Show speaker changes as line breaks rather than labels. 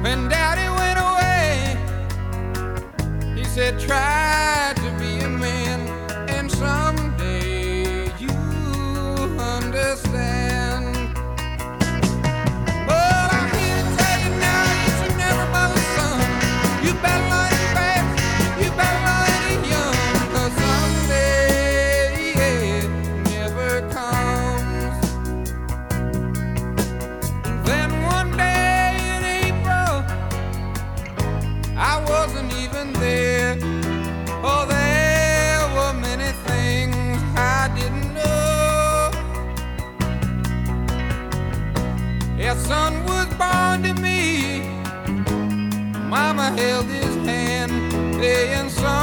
When Daddy went away, he said, try to be a man, and someday you understand. But I'm here to tell you now, you should never mother son. You better learn it fast, you better learn it young, 'cause someday it never comes. Then one day in April, I wasn't even there. Oh, there were many things I didn't know. A son was born to me. Mama held his hand, saying, son,